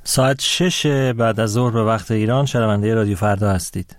ساعت 6 بعد از ظهر به وقت ایران شنونده رادیو فردا هستید.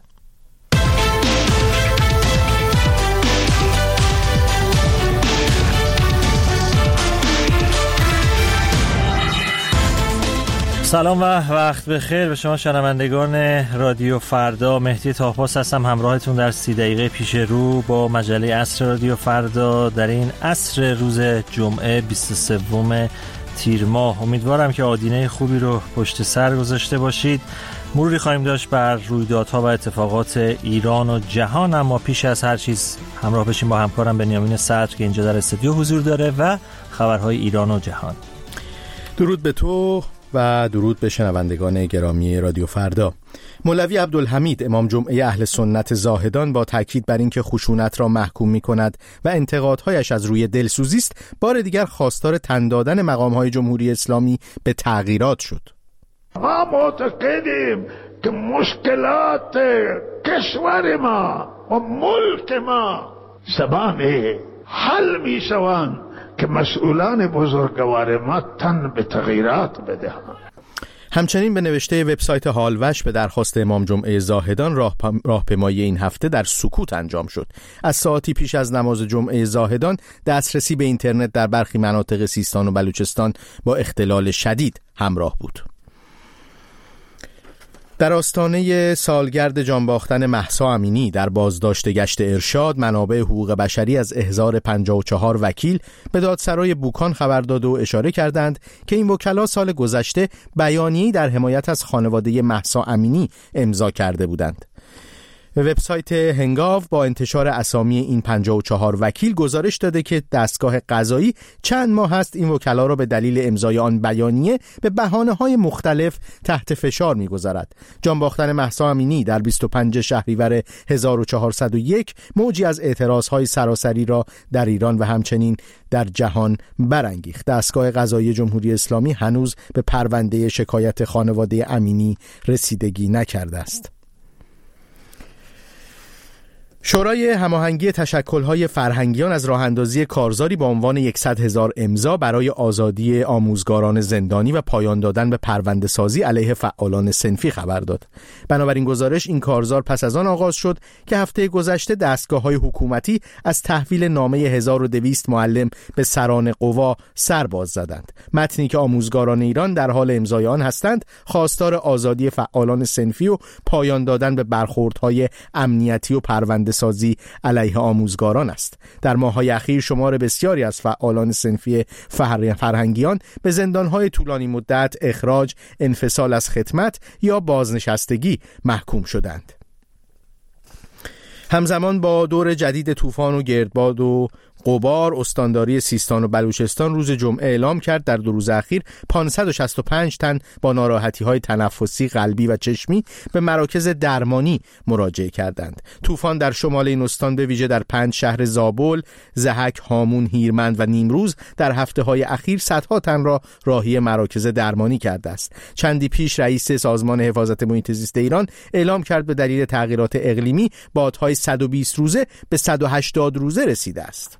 سلام و وقت بخیر به شما شنوندگان رادیو فردا. مهدی طاهپاس هستم، همراهتون در 30 دقیقه پیش رو با مجله عصر رادیو فردا در این عصر روز جمعه 23 تیر ماه. امیدوارم که آدینه خوبی رو پشت سر گذاشته باشید. مروری خواهیم داشت بر رویدادها و اتفاقات ایران و جهان، اما پیش از هر چیز همراه بشیم با همکارم بنیامین صدر که اینجا در استودیو حضور داره و خبرهای ایران و جهان. درود به تو و درود به شنوندگان گرامی رادیو فردا. مولوی عبدالحمید امام جمعه اهل سنت زاهدان با تاکید بر اینکه خشونت را محکوم می‌کند و انتقادهایش از روی دلسوزی است، بار دیگر خواستار تن دادن مقام‌های جمهوری اسلامی به تغییرات شد. ما معتقدیم که مشکلات کشور ما و ملک ما زبان حل می‌شوند که مسئولان بزرگوار ما تن به تغییرات بدهند. همچنین به نوشته وبسایت حالوش به درخواست امام جمعه زاهدان راهپیمایی این هفته در سکوت انجام شد. از ساعتی پیش از نماز جمعه زاهدان دسترسی به اینترنت در برخی مناطق سیستان و بلوچستان با اختلال شدید همراه بود. در آستانه سالگرد جانباختن مهسا امینی در بازداشت گشت ارشاد، منابع حقوق بشری از احضار 54 وکیل به دادسرای بوکان خبر داد و اشاره کردند که این وکلا سال گذشته بیانیه‌ای در حمایت از خانواده مهسا امینی امضا کرده بودند. وبسایت هنگاو با انتشار اسامی این 54 وکیل گزارش داده که دستگاه قضایی چند ماه است این وکلا را به دلیل امضای آن بیانیه به بهانه‌های مختلف تحت فشار می‌گذارد. جانباختن مهسا امینی در 25 شهریور 1401 موجی از اعتراضهای سراسری را در ایران و همچنین در جهان برانگیخت. دستگاه قضایی جمهوری اسلامی هنوز به پرونده شکایت خانواده امینی رسیدگی نکرده است. شورای هماهنگی تشکل‌های فرهنگیان از راه‌اندازی کارزاری با عنوان 100,000 امضا برای آزادی آموزگاران زندانی و پایان دادن به پرونده‌سازی علیه فعالان صنفی خبر داد. بنابراین گزارش این کارزار پس از آن آغاز شد که هفته گذشته دستگاه‌های حکومتی از تحویل نامه 1200 معلم به سران قوا سر باز زدند. متنی که آموزگاران ایران در حال امضای آن هستند، خواستار آزادی فعالان صنفی و پایان دادن به برخوردهای امنیتی و پرونده‌سازی علیه آموزگاران است. در ماه‌های اخیر شمار بسیاری از فعالان صنفی فرهنگیان به زندان‌های طولانی مدت، اخراج، انفصال از خدمت یا بازنشستگی محکوم شدند. همزمان با دور جدید طوفان و گردباد و غبار، استانداری سیستان و بلوچستان روز جمعه اعلام کرد در 2 روز اخیر 565 تن با ناراحتی‌های تنفسی، قلبی و چشمی به مراکز درمانی مراجعه کردند. طوفان در شمال این استان به ویژه در 5 شهر زابل، ضحک، هامون، هیرمند و نیمروز در هفته‌های اخیر صدها تن را راهی مراکز درمانی کرده است. چندی پیش رئیس سازمان حفاظت محیط زیست ایران اعلام کرد به دلیل تغییرات اقلیمی بادهای 120 روزه به 180 روزه رسیده است.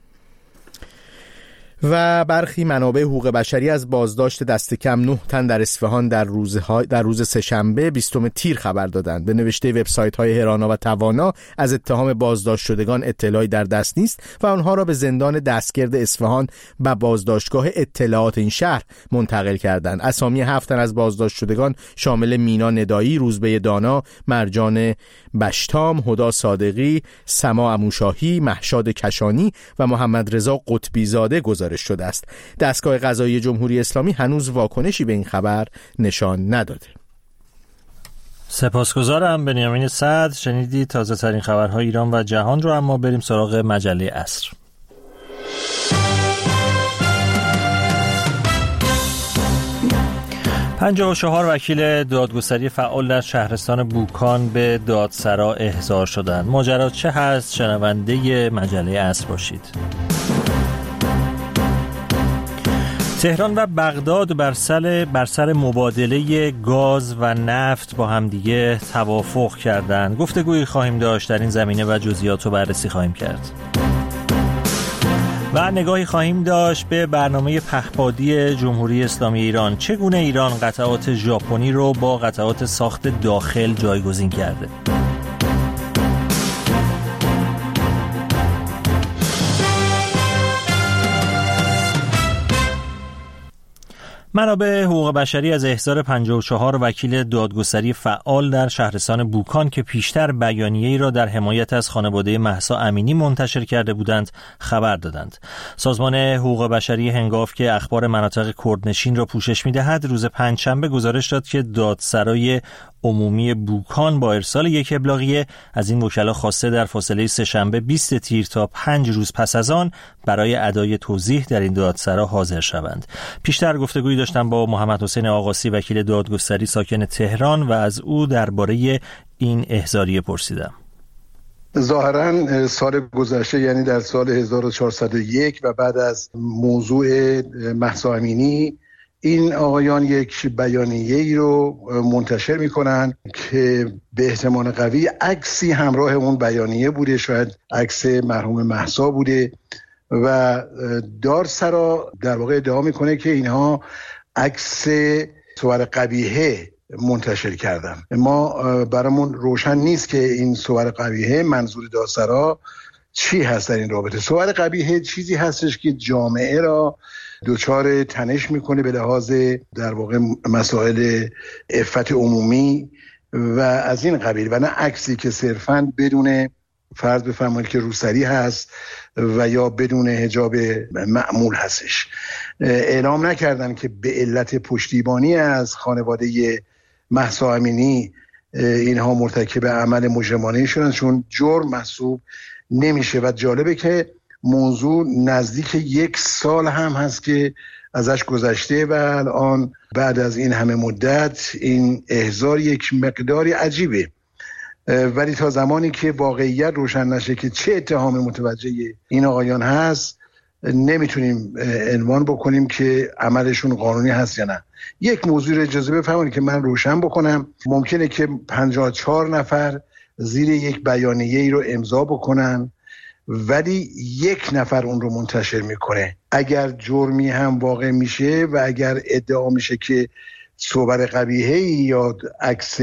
و برخی منابع حقوق بشری از بازداشت دست کم 9 تن در اصفهان در روز سه‌شنبه 20 تیر خبر دادند. به نوشته وبسایت‌های هرانا و توانا از اتهام بازداشت شدگان اطلاعی در دست نیست و آنها را به زندان دستگرد اصفهان و بازداشتگاه اطلاعات این شهر منتقل کردند. اسامی 7 تن از بازداشت شدگان شامل مینا ندایی، روزبه دانا، مرجان بشتام، هدا صادقی، سما عموشاهی، مهشاد کشانی و محمد رضا قطبی زاده گزارش شده است. دستگاه قضایی جمهوری اسلامی هنوز واکنشی به این خبر نشان نداده. سپاسگزارم بنیامین صدر. شنیدی تازه ترین خبرهای ایران و جهان رو، اما بریم سراغ مجله عصر. 54 وکیل دادگستری فعال در شهرستان بوکان به دادسرا احضار شدند. ماجرا چه هست؟ شنونده مجله عصر باشید. تهران و بغداد بر سر مبادله گاز و نفت با همدیگه توافق کردند. گفتگویی خواهیم داشت در این زمینه و جزئیات رو بررسی خواهیم کرد. و نگاهی خواهیم داشت به برنامه پهپادی جمهوری اسلامی ایران. چگونه ایران قطعات ژاپنی رو با قطعات ساخت داخل جایگزین کرده. منابع حقوق بشری از احضار 54 وکیل دادگستری فعال در شهرستان بوکان که پیشتر بیانیه‌ای را در حمایت از خانواده مهسا امینی منتشر کرده بودند خبر دادند. سازمان حقوق بشری هنگاف که اخبار مناطق کردنشین را پوشش می‌دهد روز پنجشنبه گزارش داد که دادسرای عمومی بوکان با ارسال یک ابلاغیه از این وکلا خواسته در فاصله سه‌شنبه 20 تیر تا 5 روز پس از آن برای ادای توضیح در این دادسرا حاضر شوند. پیشتر گفتگویی داشتم با محمد حسین آقاسی وکیل دادگستری ساکن تهران و از او درباره این احضاریه پرسیدم. ظاهراً سال گذشته یعنی در سال 1401 و بعد از موضوع مهسا امینی این آقایان یک بیانیه‌ای رو منتشر می‌کنن که به احتمال قوی عکسی همراه اون بیانیه بوده، شاید عکس مرحوم مهسا بوده و دادسرا در واقع ادعا میکنه که اینها عکس صور قبیحه منتشر کردن. ما برامون روشن نیست که این صور قبیحه منظور دادسرا چی هست در این رابطه. صور قبیحه چیزی هستش که جامعه را دچار تنش میکنه به لحاظ در واقع مسائل عفت عمومی و از این قبیل و نه عکسی که صرفاً بدون فرض بفرمایید که روسری هست و یا بدون حجاب معمول هستش. اعلام نکردن که به علت پشتیبانی از خانواده مهسا امینی اینها مرتکب عمل مجرمانه شدن، چون جرم محسوب نمیشه و جالبه که موضوع نزدیک 1 سال هم هست که ازش گذشته و الان بعد از این همه مدت این احضار یک مقداری عجیبه، ولی تا زمانی که واقعیت روشن نشه که چه اتهام متوجه این آقایان هست نمیتونیم عنوان بکنیم که عملشون قانونی هست یا نه. یک موضوع رو اجازه بفرمایید که من روشن بکنم. ممکنه که 54 نفر زیر یک بیانیه‌ای رو امضا بکنن ولی 1 نفر اون رو منتشر میکنه. اگر جرمی هم واقع میشه و اگر ادعا میشه که صور قبیحه‌ای یا عکس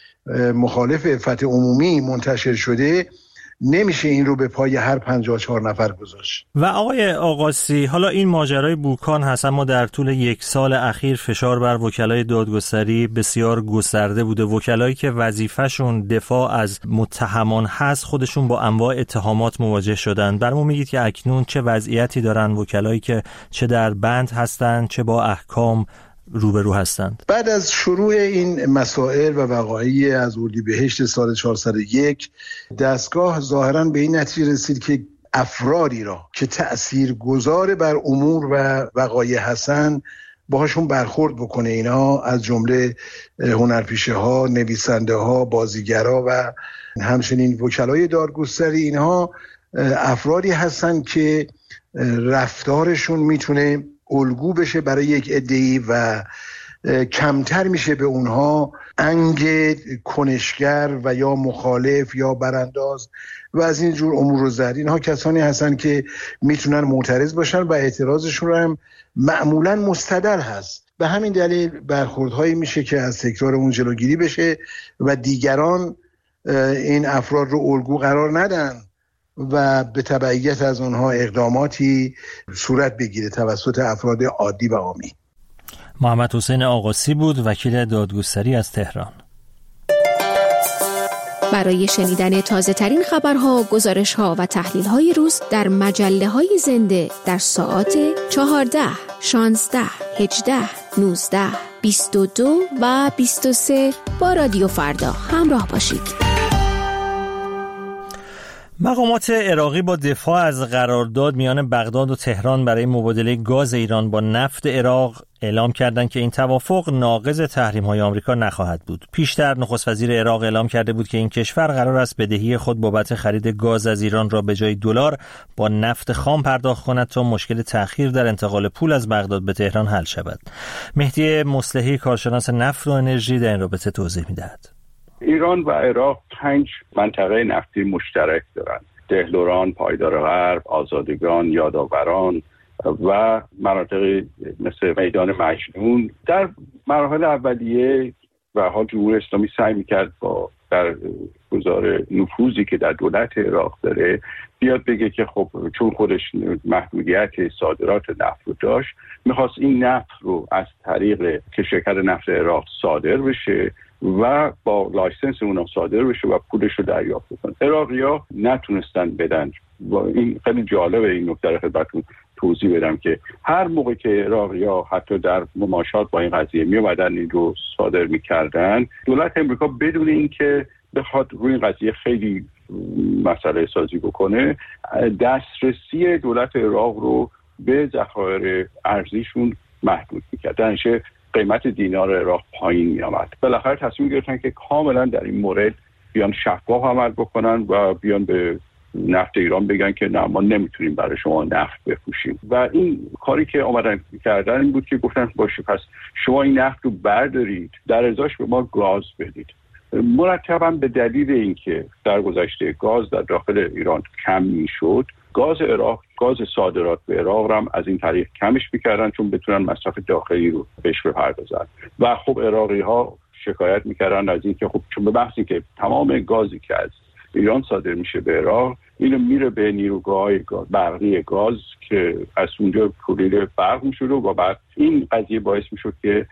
مخالف عفت عمومی منتشر شده، نمیشه این رو به پای هر 54 نفر گذاشت. و آقای آقاسی، حالا این ماجرای بوکان هست، اما در طول 1 سال اخیر فشار بر وکلای دادگستری بسیار گسترده بوده. وکلایی که وظیفه‌شون دفاع از متهمان هست خودشون با انواع اتهامات مواجه شدن. برامون میگید که اکنون چه وضعیتی دارن وکلایی که چه در بند هستن چه با احکام روبرو هستند؟ بعد از شروع این مسائل و وقایع از اردیبهشت سال 401 دستگاه ظاهراً به این نتیجه رسید که افرادی را که تأثیرگذار بر امور و وقایع هستند باهاشون برخورد بکنه. اینا از جمله هنرپیشه ها، نویسنده ها، بازیگرا و همچنین وکلای دادگستری، اینها افرادی هستند که رفتارشون میتونه الگو بشه برای یک عده‌ای و کمتر میشه به اونها انگ کنشگر و یا مخالف یا برانداز و از این جور امور رو زد. اینها کسانی هستن که میتونن معترض باشن و اعتراضشون رو هم معمولا مستدل هست. به همین دلیل برخوردهایی میشه که از تکرار اون جلوگیری بشه و دیگران این افراد رو الگو قرار ندن و به تبعیت از اونها اقداماتی صورت بگیره توسط افراد عادی و عامی. محمد حسین آقاسی بود، وکیل دادگستری از تهران. برای شنیدن تازه ترین خبرها، گزارش‌ها و تحلیل‌های روز در مجله‌های زنده در ساعات 14، 16، 18، 19، 22 و 23 با رادیو فردا همراه باشید. مقامات عراقی با دفاع از قرارداد میان بغداد و تهران برای مبادله گاز ایران با نفت عراق اعلام کردند که این توافق ناقض تحریم‌های آمریکا نخواهد بود. پیشتر نخست وزیر عراق اعلام کرده بود که این کشور قرار است بدهی خود بابت خرید گاز از ایران را به جای دلار با نفت خام پرداخت کند تا مشکل تأخیر در انتقال پول از بغداد به تهران حل شود. مهدی مصلحی، کارشناس نفت و انرژی، در این رابطه توضیح می‌دهد. ایران و عراق 5 منطقه نفتی مشترک دارند. دهلوران، پایدار غرب، آزادگان، یادآوران و مناطق مثل میدان مجنون. در مراحل اولیه و حال جمهوری اسلامی سعی میکرد با در گذار نفوذی که در دولت عراق داره بیاد بگه که خب چون خودش محدودیت صادرات نفت رو داشت، میخواست این نفت رو از طریق کشورکر نفت عراق صادر بشه و با لایسنس اونم صادر بشه و پولش رو دریافت کنه. عراقی‌ها نتونستن بدن. و این خیلی جالبه، این نکته رو خدمتتون توضیح بدم که هر موقع که عراقی‌ها حتی در مماشات با این قضیه میومدن این رو صادر میکردن، دولت امریکا بدون اینکه بخواد روی این قضیه خیلی مسئله سازی بکنه، دسترسی دولت عراق رو به ذخایر ارزیشون محدود میکرد. درنچه قیمت دینار عراق پایین میامد. بالاخره تصمیم گرفتن که کاملا در این مورد بیان شفاف عمل بکنن و بیان به نفت ایران بگن که نه، ما نمیتونیم برای شما نفت بفروشیم. و این کاری که آمدن کردن این بود که گفتن باشه پس شما این نفت رو بردارید، در ازاش به ما گاز بدید. مرتبا به دلیل اینکه در گذشته گاز در داخل ایران کم میشد، گاز عراق، گاز صادرات به عراق هم از این طریق کمش میکردن چون بتونن مصرف داخلی رو بهش بپردازن. و خب عراقی ها شکایت میکردن از این که خب چون به بحثی که تمام گازی که از ایران صادر میشه به عراق، اینو میره به نیروگاه‌های برقی گاز که از اونجا تولید برق میشد و بعد این قضیه باعث میشد که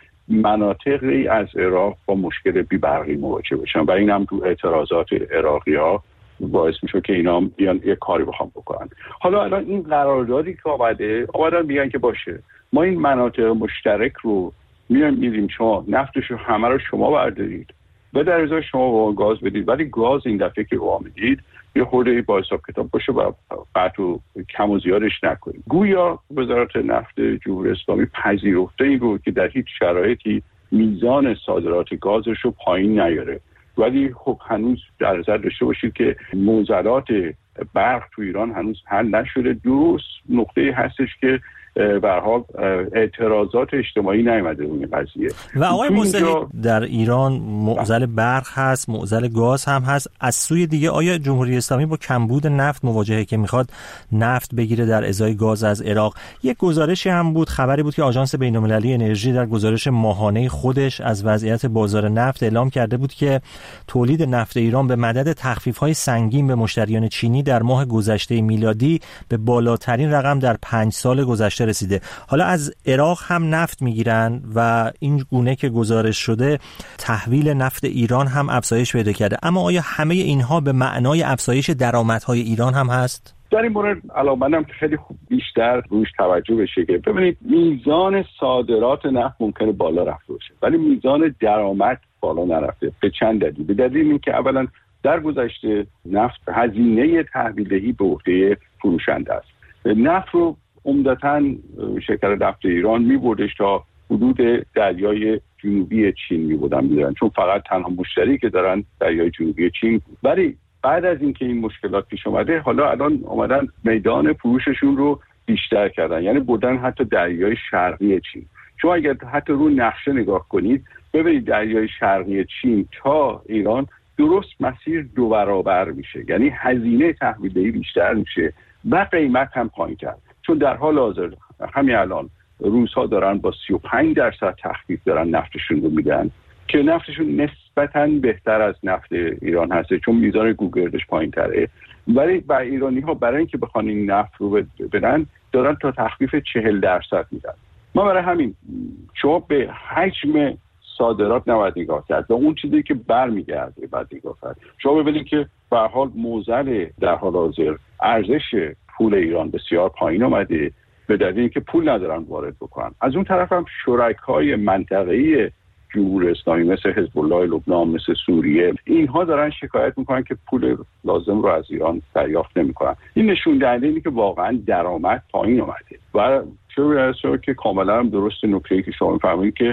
مناطقی از عراق با مشکل بی‌برقی مواجه بشن و این هم تو اعتراضات عراقی‌ها باعث میشه که اینا بیان یه کاری بخوام بکنن. حالا الان این قراردادی که آمدن میگن که باشه ما این مناطق مشترک رو میدیم، شما نفتش رو همه رو شما بردارید و در ازای شما با گاز بدید، ولی گاز این دفعه که با میدید یه خورده با حساب کتاب باشه و قطع و کم و زیادش نکنید. گویا وزارت نفت جمهوری اسلامی پذیرفته این رو که در هیچ شرایطی میزان صادرات گازش رو پایین نیاره، ولی خب هنوز در نظر داشته باشید که معضلات برق تو ایران هنوز حل نشده. درست نقطه هستش که به هر حال اعتراضات اجتماعی نیامده اون قضیه. و آقای موسوی در ایران معضل برق هست، معضل گاز هم هست. از سوی دیگه آیا جمهوری اسلامی با کمبود نفت مواجهه که میخواد نفت بگیره در ازای گاز از عراق؟ یک گزارشی هم بود، خبری بود که آژانس بین‌المللی انرژی در گزارش ماهانه خودش از وضعیت بازار نفت اعلام کرده بود که تولید نفت ایران به مدد تخفیف‌های سنگین به مشتریان چینی در ماه گذشته میلادی به بالاترین رقم در 5 سال گذشته رسیده. حالا از عراق هم نفت میگیرن و این گونه که گزارش شده تحویل نفت ایران هم افزایش پیدا کرده. اما آیا همه اینها به معنای افزایش درآمدهای ایران هم هست؟ در این مورد علاوه خیلی خوب بیشتر روش توجه بشه که ببینید میزان صادرات نفت ممکنه بالا رفته باشه ولی میزان درآمد بالا نرفته. به چند دلیل. به دلیل اینکه اولا در گذشته نفت هزینه تحویلدهی به عهده فروشنده است. نفت رو عمدتاً شرکت نفت ایران می‌بردش تا حدود دریای جنوبی چین می‌بردن چون فقط تنها مشتری که دارن دریای جنوبی چین. ولی بعد از اینکه این مشکلات پیش اومده، حالا الان اومدن میدان فروششون رو بیشتر کردن، یعنی بردن حتی دریای شرقی چین. چون اگر حتی رو نقشه نگاه کنید ببینید دریای شرقی چین تا ایران درست مسیر 2 برابر میشه، یعنی هزینه تحویلدهی بیشتر میشه و قیمت هم پایین‌تر. چون در حال حاضر همین الان روس‌ها دارن با 35% تخفیف دارن نفتشون رو میدن که نفتشون نسبتاً بهتر از نفت ایران هسته چون میزان گوگردش پایین‌تره، ولی با ایرانی‌ها برای اینکه بخوان این نفت رو بدن دارن تا تخفیف 40% میدن. ما برای همین شما به حجم صادرات نباید نگاه کرد و اون چیزی که برمیگرده بعد نگاه کرد. شما ببینید که به هر حال معضل در حال حاضر ارزش پول ایران بسیار پایین آمده به دلیل اینکه پول ندارن وارد بکنن. از اون طرف هم شرکای منطقه‌ای جمهوری اسلامی مثل حزب الله لبنان، مثل سوریه، اینها دارن شکایت میکنن که پول لازم رو از ایران دریافت نمیکنن. این نشون دهنده اینه که واقعا درآمد پایین اومده و چه که کاملا هم درست نکته‌ای که شما می‌فرمایید که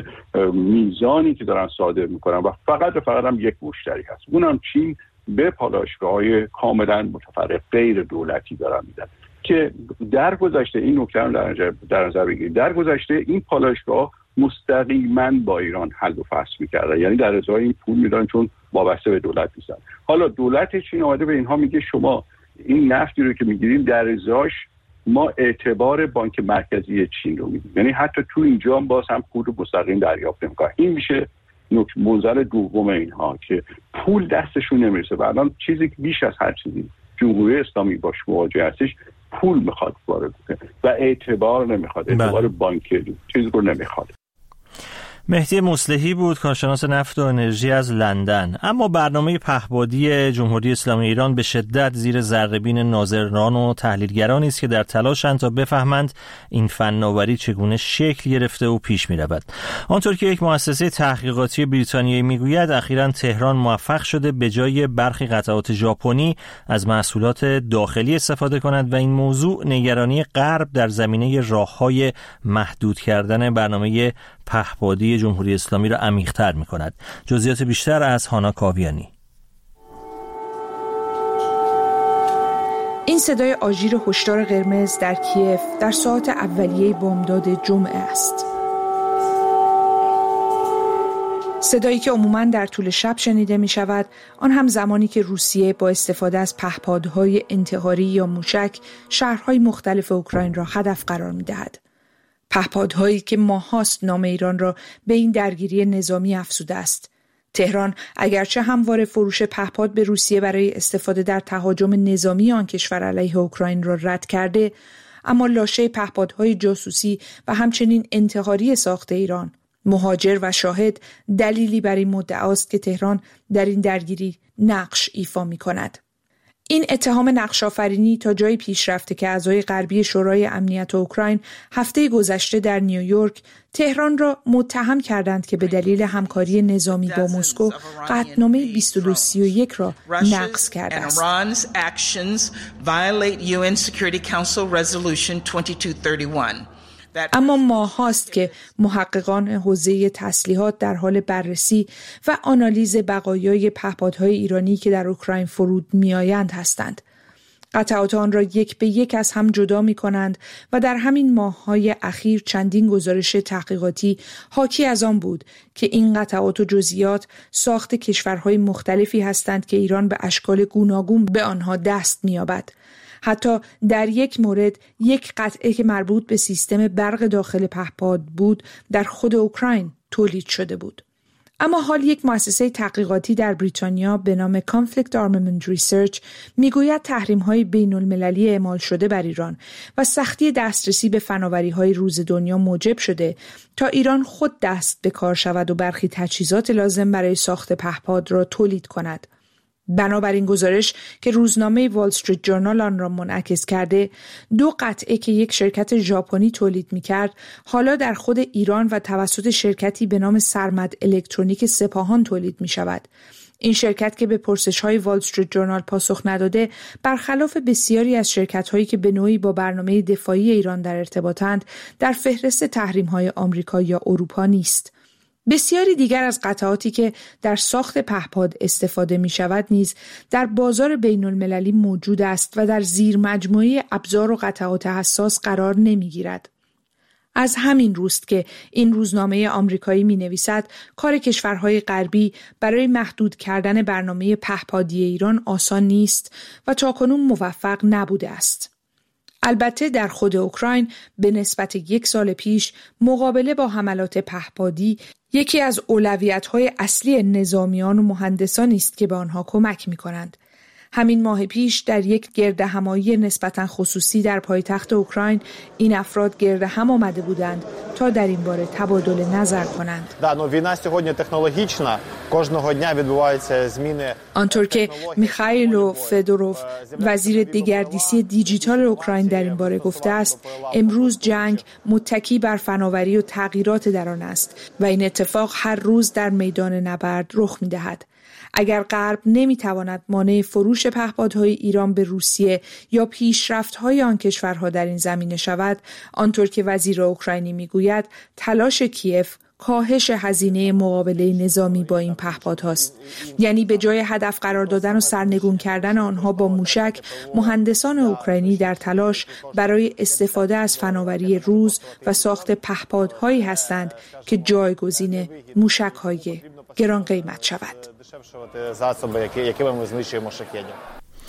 میزانی که دارن صادر میکنن و فقط هم یک مشتری هست، اونم چین، به پالایشگاه‌های کاملا متفرق غیر دولتی دارن میدن که در گذشته این نکته رو در نظر بگیرید. در گذشته این پالایشگاه مستقیما با ایران حل و فصل می‌کردن، یعنی در ازای این پول میدن چون وابسته به دولت نیستن. حالا دولت چین اومده به اینها میگه شما این نفتی رو که میگیریم در ازاش ما اعتبار بانک مرکزی چین رو میدیم، یعنی حتی تو اینجا باز هم پول رو مستقیم دریافت نمی‌کنن. این میشه منظر دوم اینها که پول دستشون نمیرسه و الان چیزی که بیش از هر چیزی جمهوری اسلامی باش مواجه هستش پول میخواد وارد کنه و اعتبار نمیخواد، اعتبار بانکی چیزی رو نمیخواد. مهدی مصلحی بود، کارشناس نفت و انرژی از لندن. اما برنامه پهپادی جمهوری اسلامی ایران به شدت زیر ذره‌بین ناظران و تحلیلگرانی است که در تلاشند تا بفهمند این فناوری چگونه شکل گرفته و پیش می‌رود. آنطور که یک مؤسسه تحقیقاتی بریتانیایی میگوید اخیراً تهران موفق شده به جای برخی قطعات ژاپنی از محصولات داخلی استفاده کند و این موضوع نگرانی غرب در زمینه راه‌های محدود کردن برنامه پهپادی جمهوری اسلامی را عمیق‌تر می‌کند. جزئیات بیشتر از هانا کاویانی. این صدای آژیر هشدار قرمز در کیف در ساعات اولیه بامداد جمعه است. صدایی که عموماً در طول شب شنیده می شود، آن هم زمانی که روسیه با استفاده از پهپادهای انتحاری یا موشک شهرهای مختلف اوکراین را هدف قرار می دهد. پهپادهایی که ماهاست نام ایران را به این درگیری نظامی افزوده است. تهران اگرچه همواره فروش پهپاد به روسیه برای استفاده در تهاجم نظامی آن کشور علیه اوکراین را رد کرده، اما لاشه پهپادهای جاسوسی و همچنین انتحاری ساخت ایران، مهاجر و شاهد دلیلی بر این مدعاست که تهران در این درگیری نقش ایفا می کند. این اتهام نقش‌آفرینی تا جایی پیش رفته که اعضای غربی شورای امنیت اوکراین هفته گذشته در نیویورک تهران را متهم کردند که به دلیل همکاری نظامی با مسکو قطعنامه 2231 را نقض کرده است. اما ماهاست که محققان حوزه تسلیحات در حال بررسی و آنالیز بقایای پهپادهای ایرانی که در اوکراین فرود میآیند هستند. قطعات آن را یک به یک از هم جدا می کنند و در همین ماه‌های اخیر چندین گزارش تحقیقاتی حاکی از آن بود که این قطعات و جزئیات ساخت کشورهای مختلفی هستند که ایران به اشکال گوناگون به آنها دست می‌یابد. حتی در یک مورد یک قطعه که مربوط به سیستم برق داخل پهپاد بود در خود اوکراین تولید شده بود. اما حال یک مؤسسه تحقیقاتی در بریتانیا به نام Conflict Armament Research میگوید تحریم‌های بین‌المللی اعمال شده بر ایران و سختی دسترسی به فناوری‌های روز دنیا موجب شده تا ایران خود دست به کار شود و برخی تجهیزات لازم برای ساخت پهپاد را تولید کند. بنابراین گزارش که روزنامه وال استریت جورنال آن را منعکس کرده، 2 قطعه که یک شرکت ژاپنی تولید می‌کرد، حالا در خود ایران و توسط شرکتی به نام سرمد الکترونیک سپاهان تولید می‌شود. این شرکت که به پرسش‌های وال استریت جورنال پاسخ نداده، برخلاف بسیاری از شرکت‌هایی که به نوعی با برنامه دفاعی ایران در ارتباطند، در فهرست تحریم‌های آمریکا یا اروپا نیست. بسیاری دیگر از قطعاتی که در ساخت پهپاد استفاده می شود نیز در بازار بین المللی موجود است و در زیر مجموعه ابزار و قطعات حساس قرار نمی گیرد. از همین روست که این روزنامه آمریکایی می نویسد کار کشورهای غربی برای محدود کردن برنامه پهپادی ایران آسان نیست و تاکنون موفق نبوده است. البته در خود اوکراین به نسبت 1 سال پیش مقابله با حملات پهپادی یکی از اولویت‌های اصلی نظامیان و مهندسانی است که به آنها کمک می‌کنند. همین ماه پیش در یک گردهمایی نسبتاً خصوصی در پایتخت اوکراین این افراد گرد هم آمده بودند تا در این باره تبادل نظر کنند. آنطور که میخائیل فدوروف وزیر دگردیسی دیجیتال اوکراین در این باره گفته است، امروز جنگ متکی بر فناوری و تغییرات در آن است و این اتفاق هر روز در میدان نبرد رخ می‌دهد. اگر غرب نمیتواند مانع فروش پهپادهای ایران به روسیه یا پیشرفت‌های آن کشورها در این زمینه شود، آنطور که وزیر اوکراینی میگوید، تلاش کیف کاهش هزینه مقابله نظامی با این پهپادهاست. یعنی به جای هدف قرار دادن و سرنگون کردن آنها با موشک، مهندسان اوکراینی در تلاش برای استفاده از فناوری روز و ساخت پهپادهایی هستند که جایگزین موشک‌های گران قیمت شود.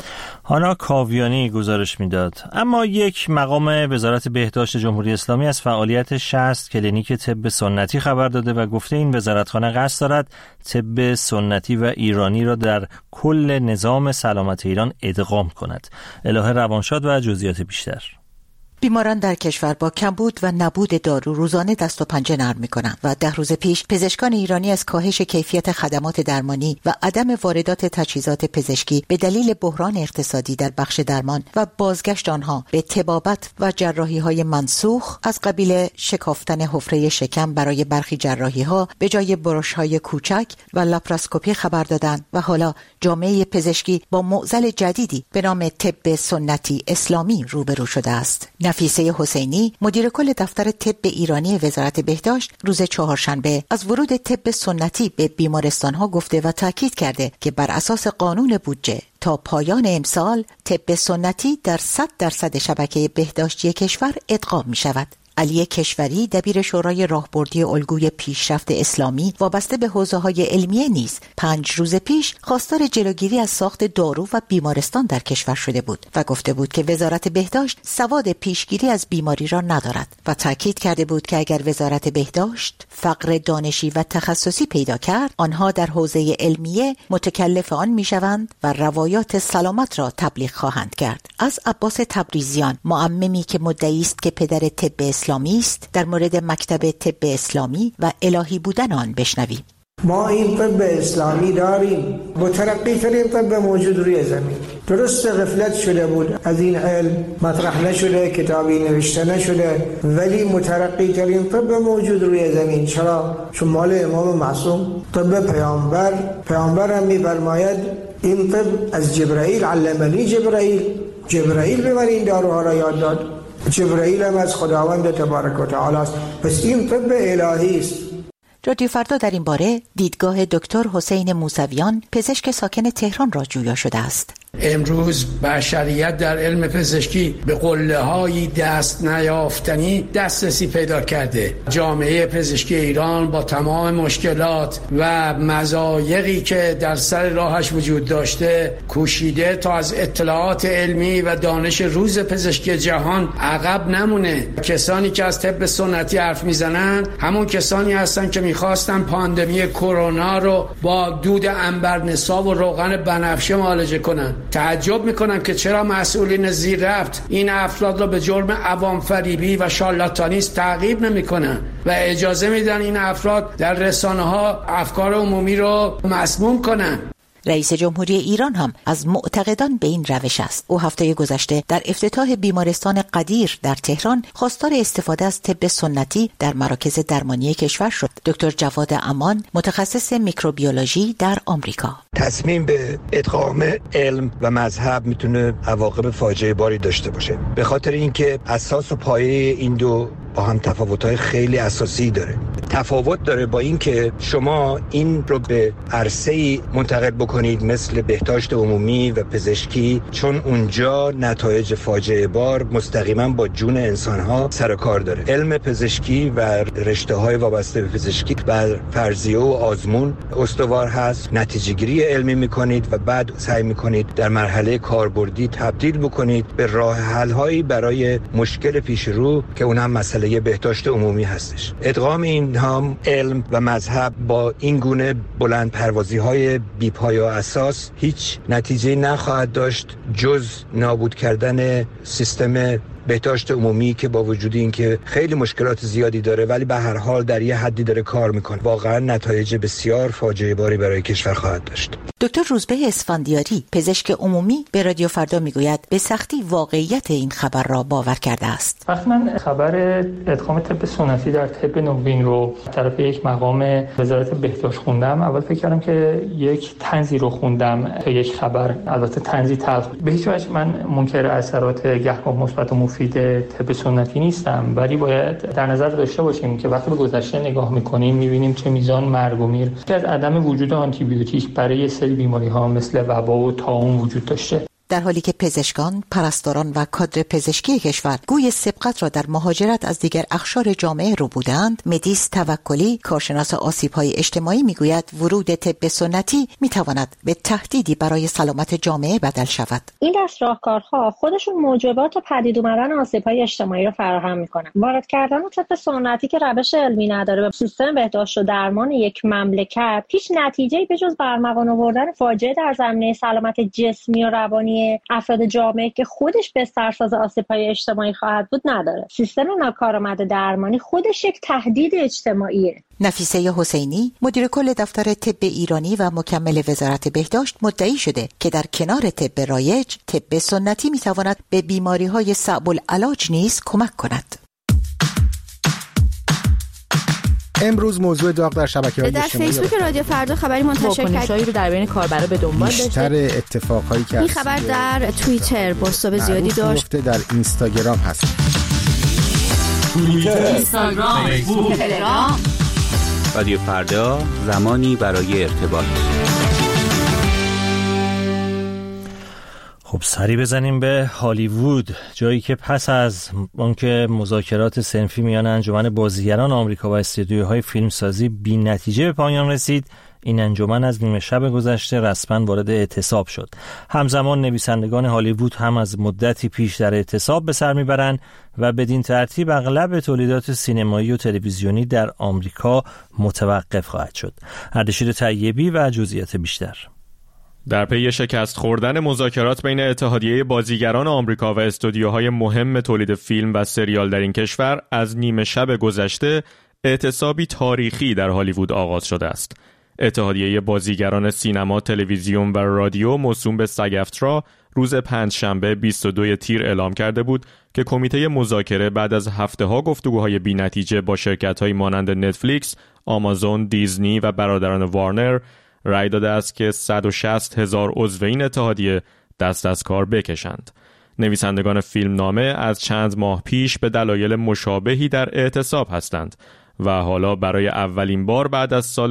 هانا کاویانی گزارش میداد. اما یک مقام وزارت بهداشت جمهوری اسلامی از فعالیت 60 کلینیک طب سنتی خبر داده و گفته این وزارتخانه قصد دارد طب سنتی و ایرانی را در کل نظام سلامت ایران ادغام کند. الهه روانشاد و جزئیات بیشتر. بیماران در کشور با کمبود و نبود دارو روزانه دست و پنجه نرم می‌کنند و 10 روز پیش پزشکان ایرانی از کاهش کیفیت خدمات درمانی و عدم واردات تجهیزات پزشکی به دلیل بحران اقتصادی در بخش درمان و بازگشت آنها به طبابت و جراحی‌های منسوخ از قبیل شکافتن حفره شکم برای برخی جراحی‌ها به جای بروش‌های کوچک و لاپاراسکوپی خبر دادند و حالا جامعه پزشکی با معضل جدیدی به نام طب سنتی اسلامی روبرو شده است. نفیسه حسینی مدیر کل دفتر طب ایرانی وزارت بهداشت روز چهارشنبه از ورود طب سنتی به بیمارستان‌ها گفته و تاکید کرده که بر اساس قانون بودجه تا پایان امسال طب سنتی در 100% شبکه بهداشتی کشور ادغام می‌شود. علی کشوری دبیر شورای راهبردی الگوی پیشرفت اسلامی وابسته به حوزه‌های علمیه نیز 5 روز پیش خواستار جلوگیری از ساخت دارو و بیمارستان در کشور شده بود و گفته بود که وزارت بهداشت سواد پیشگیری از بیماری را ندارد و تاکید کرده بود که اگر وزارت بهداشت فقر دانشی و تخصصی پیدا کرد آنها در حوزه علمیه متکلف آن میشوند و روایات سلامت را تبلیغ خواهند کرد. از عباس تبریزیان معممی که مدعی است که پدر طب اسلامی است در مورد مکتب طب اسلامی و الهی بودن آن بشنویم. ما این طب اسلامی داریم، مترقی ترین طب موجود روی زمین. درست غفلت شده بود از این علم، مطرح نشده، کتابی نوشته نشده، ولی مترقی ترین طب موجود روی زمین. چرا؟ چون مال امام معصوم، طب پیامبر هم می‌فرماید این طب از جبرائیل، علمنی جبرائیل به من این داروها را یاد داد. جبرائیل هم از خداوند تبارک و تعالی است. پس این طب الهی است. رادیو فردا در این باره دیدگاه دکتر حسین موسویان پزشک ساکن تهران را جویا شده است. امروز بشریت در علم پزشکی به قله‌های دست نیافتنی دسترسی پیدا کرده. جامعه پزشکی ایران با تمام مشکلات و مضایقی که در سر راهش وجود داشته کوشیده تا از اطلاعات علمی و دانش روز پزشکی جهان عقب نمونه. کسانی که از طب سنتی حرف میزنن همون کسانی هستن که میخواستن پاندمی کرونا رو با دود عنبرنسا و روغن بنفشه معالجه کنن. تعجب میکنم که چرا مسئولین زیر رفت این افراد را به جرم عوام فریبی و شارلاتانیسم تعقیب نمیکنن و اجازه میدن این افراد در رسانه ها افکار عمومی رو مسموم کنن. رئیس جمهوری ایران هم از معتقدان به این روش است. او هفته گذشته در افتتاح بیمارستان قدیر در تهران خواستار استفاده از طب سنتی در مراکز درمانی کشور شد. دکتر جواد امان متخصص میکروبیولوژی در آمریکا: تصمیم به ادغام علم و مذهب میتونه عواقب فاجعه باری داشته باشه، به خاطر اینکه اساس و پایه این دو با هم تفاوت‌های خیلی اساسی داره. تفاوت داره با این که شما این رو به عرصه‌ای منتقل بکنید مثل بهداشت عمومی و پزشکی، چون اونجا نتایج فاجعه بار مستقیما با جون انسان‌ها سر کار داره. علم پزشکی و رشته‌های وابسته به پزشکی بر فرضیه و آزمون استوار هست. نتیجه‌گیری علمی می‌کنید و بعد سعی می‌کنید در مرحله کاربردی تبدیل بکنید به راه حل‌هایی برای مشکل پیش رو که اون هم مسئله بهداشت عمومی هستش. ادغام این هم علم و مذهب با این گونه بلند پروازی های بی‌پایه و اساس هیچ نتیجه نخواهد داشت جز نابود کردن سیستم بهداشت عمومی که با وجود اینکه خیلی مشکلات زیادی داره ولی به هر حال در یه حدی داره کار میکنه. واقعا نتایج بسیار فاجعه باری برای کشور خواهد داشت. دکتر روزبه اسفندیاری پزشک عمومی به رادیو فردا میگوید به سختی واقعیت این خبر را باور کرده است. وقتی من خبر ادغام طب سنتی در طب نوین رو طرف یک مقام وزارت بهداشت خوندم، اول فکر کردم که یک طنزی رو خوندم تا یک خبر، البته طنزی تلخ. به هیچ وجه من منکر اثرات گهگاه مثبت و مفید طب سنتی نیستم، ولی باید در نظر داشته باشیم که وقتی به گذشته نگاه می‌کنیم می‌بینیم چه میزان مرگ و میر از عدم وجود آنتی بیوتیک برای سری بیماری‌ها مثل وبا و طاعون وجود داشته. در حالی که پزشکان، پرستاران و کادر پزشکی کشور گوی سبقت را در مهاجرت از دیگر اقشار جامعه رو بودند، مدیس توکلی، کارشناس آسیب‌های اجتماعی میگوید ورود طب سنتی میتواند به تهدیدی برای سلامت جامعه بدل شود. این دست راهکارها خودشون موجبات پدید اومدن آسیب‌های اجتماعی رو فراهم میکنن. وارد کردن طب سنتی که روش علمی نداره به سیستم بهداشت و درمان یک مملکت هیچ نتیجه‌ای به جز برمغان آوردن فاجعه در زمینه سلامت جسمی و روانی افراد جامعه که خودش بسترساز آسیب‌های اجتماعی خواهد بود نداره. سیستم ناکارآمد درمانی خودش یک تهدید اجتماعیه. نفیسه حسینی، مدیر کل دفتر طب ایرانی و مکمل وزارت بهداشت، مدعی شده که در کنار طب رایج، طب سنتی میتواند به بیماری‌های صعب العلاج نیز کمک کند. امروز موضوع داغ در شبکه‌های اجتماعی در فیسبوک رادیو فردا خبری منتشر کرد رو در بین کاربرا به دنبال داشته. بیشتر اتفاقایی که این خبر در توییتر بازتاب زیادی داشت. در اینستاگرام هست. توییتر، اینستاگرام، فیسبوک، تلگرام. رادیو فردا، زمانی برای ارتباط. خب سری بزنیم به هالیوود، جایی که پس از آنکه مذاکرات صنفی میان انجمن بازیگران آمریکا و استودیوهای فیلمسازی بی نتیجه به پایان رسید، این انجمن از نیمه شب گذشته رسما وارد اعتصاب شد. همزمان نویسندگان هالیوود هم از مدتی پیش در اعتصاب به سر میبرند و بدین ترتیب اغلب تولیدات سینمایی و تلویزیونی در آمریکا متوقف خواهد شد. اردشیر طیبی و جزئیات بیشتر. در پی شکست خوردن مذاکرات بین اتحادیه بازیگران آمریکا و استودیوهای مهم تولید فیلم و سریال در این کشور، از نیمه شب گذشته اعتصابی تاریخی در هالیوود آغاز شده است. اتحادیه بازیگران سینما، تلویزیون و رادیو موسوم به سگ-افترا روز پنجشنبه 22 تیر اعلام کرده بود که کمیته مذاکره بعد از هفته‌ها گفتگوهای بی‌نتیجه با شرکت‌های مانند نتفلیکس، آمازون، دیزنی و برادران وارنر رأی داده است که 160,000 عضو این اتحادیه دست از کار بکشند. نویسندگان فیلمنامه از چند ماه پیش به دلایل مشابهی در اعتصاب هستند و حالا برای اولین بار بعد از سال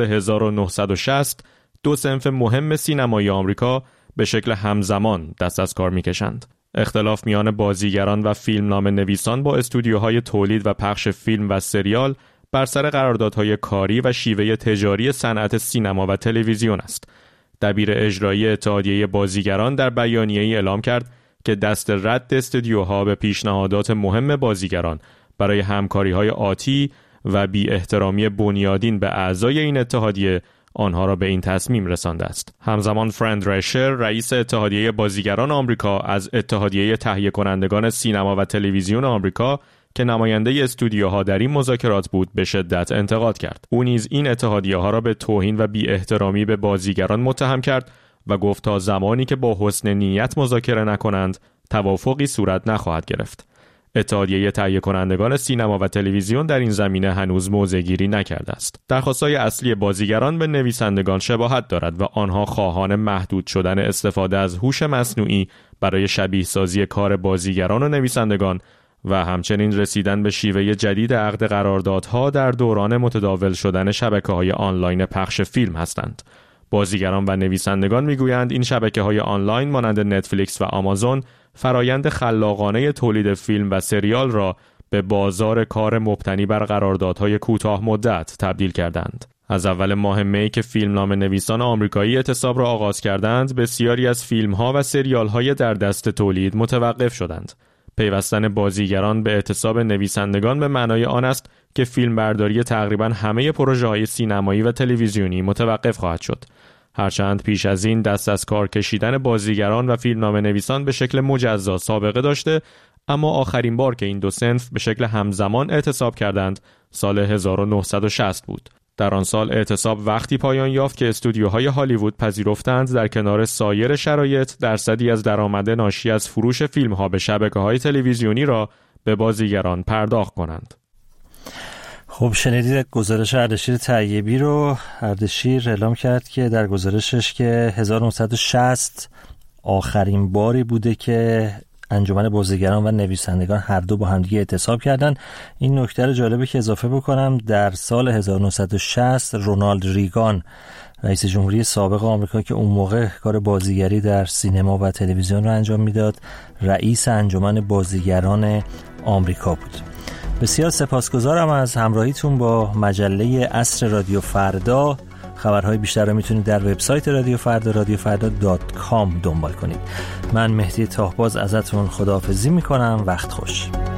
1960 دو صنف مهم سینمای آمریکا به شکل همزمان دست از کار میکشند. اختلاف میان بازیگران و فیلمنامه نویسان با استودیوهای تولید و پخش فیلم و سریال بر سر قراردادهای کاری و شیوه تجاری صنعت سینما و تلویزیون است. دبیر اجرایی اتحادیه بازیگران در بیانیه‌ای اعلام کرد که دست رد استودیوها به پیشنهادات مهم بازیگران برای همکاری‌های آتی و بی احترامی بنیادین به اعضای این اتحادیه آنها را به این تصمیم رسانده است. همزمان فرند رشر، رئیس اتحادیه بازیگران آمریکا، از اتحادیه تهیه کنندگان سینما و تلویزیون آمریکا که نماینده استودیوها در این مذاکرات بود به شدت انتقاد کرد. او نیز این اتحادیه‌ها را به توهین و بی احترامی به بازیگران متهم کرد و گفت تا زمانی که با حسن نیت مذاکره نکنند توافقی صورت نخواهد گرفت. اتحادیه تهیه کنندگان سینما و تلویزیون در این زمینه هنوز موضع‌گیری نکرده است. درخواست‌های اصلی بازیگران به نویسندگان شباهت دارد و آنها خواهان محدود شدن استفاده از هوش مصنوعی برای شبیه سازی کار بازیگران و نویسندگان و همچنین رسیدن به شیوه جدید عقد قراردادها در دوران متداول شدن شبکه‌های آنلاین پخش فیلم هستند. بازیگران و نویسندگان میگویند این شبکه‌های آنلاین مانند نتفلیکس و آمازون فرایند خلاقانه تولید فیلم و سریال را به بازار کار مبتنی بر قراردادهای کوتاه مدت تبدیل کردند. از اول ماه می که فیلمنامه نویسان آمریکایی اعتصاب را آغاز کردند، بسیاری از فیلم‌ها و سریال‌های در دست تولید متوقف شدند. پیوستن بازیگران به اعتصاب نویسندگان به معنای آن است که فیلمبرداری تقریباً همه پروژه‌های سینمایی و تلویزیونی متوقف خواهد شد. هرچند پیش از این دست از کار کشیدن بازیگران و فیلمنامه نویسان به شکل مجزا سابقه داشته، اما آخرین بار که این دو صنف به شکل همزمان اعتصاب کردند سال 1960 بود. در آن سال اعتصاب وقتی پایان یافت که استودیوهای هالیوود پذیرفتند در کنار سایر شرایط درصدی از درآمد ناشی از فروش فیلم‌ها به شبکه‌های تلویزیونی را به بازیگران پرداخت کنند. خب شنیدید گزارش اردشیر طیبی رو. اردشیر اعلام کرد که در گزارشش که 1960 آخرین باری بوده که انجمن بازیگران و نویسندگان هر دو با همدیگه اعتصاب کردن. این نکته رو جالبه که اضافه بکنم، در سال 1960 رونالد ریگان رئیس جمهوری سابق آمریکا که اون موقع کار بازیگری در سینما و تلویزیون رو انجام میداد، رئیس انجمن بازیگران آمریکا بود. بسیار سپاسگزارم از همراهیتون با مجله عصر رادیو فردا. خبرهای بیشتر رو میتونید در وبسایت رادیو فردا radiofarda.com دنبال کنید. من مهدی تاهباز ازتون خداحافظی میکنم. وقت خوش.